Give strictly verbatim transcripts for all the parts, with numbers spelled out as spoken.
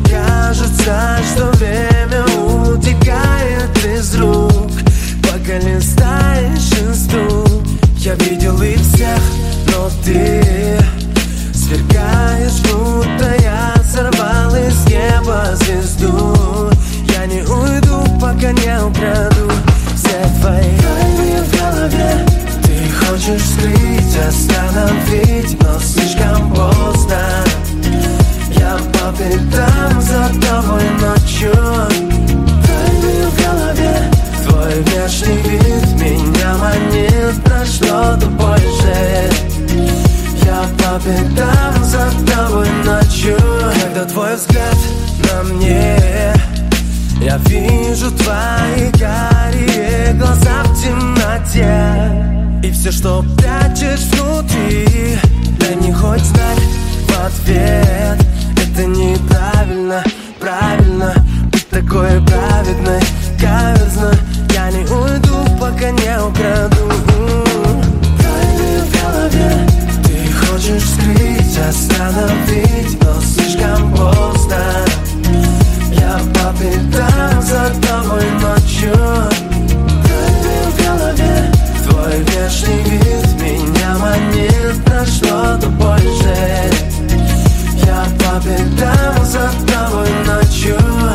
кажется, что время утекает из рук, пока листаешь инстру. Я видел их всех, но ты сверкаешь, будто я сорвал из неба звезду. Я не уйду, пока не украду все твои тайны в голове. Ты хочешь скрыть, остановить, но слишком поздно. Я по пятам за тобой ночью. Тайны в голове, твой внешний вид меня манит, на что-то больше. Я по пятам за тобой ночью. Когда твой взгляд на мне, я вижу твои карие глаза в темноте. И все, что прячешь внутри, дай мне хоть знак в ответ. Это неправильно, правильно быть такой праведной, каверзно. Я не уйду, пока не украду. Тайны в голове. Ты хочешь скрыть, остановить, но слишком поздно. Я по пятам за тобой ночью. Тайны в голове. Твой внешний вид меня манит, на что-то больше. Я по пятам за тобой ночью.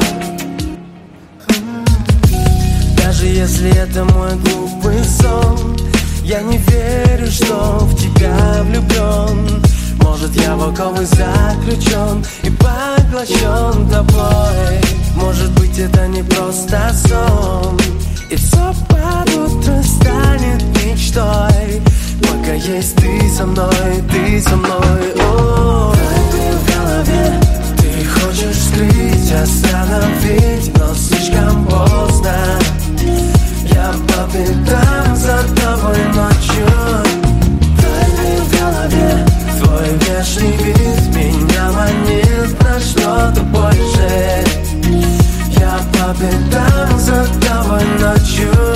Даже если это мой глупый сон, я не верю, что в тебя влюблен. Может, я в оковы заключен и поглощен тобой. Может быть, это не просто сон, и все под утро станет мечтой. Пока есть ты со мной, ты со мной. О, тайны в голове. Ты хочешь скрыть, остановить, но слишком поздно. Я по пятам за тобой ночью. Тайны в голове. Твой внешний вид меня манит, на что-то больше. Я по пятам за тобой ночью.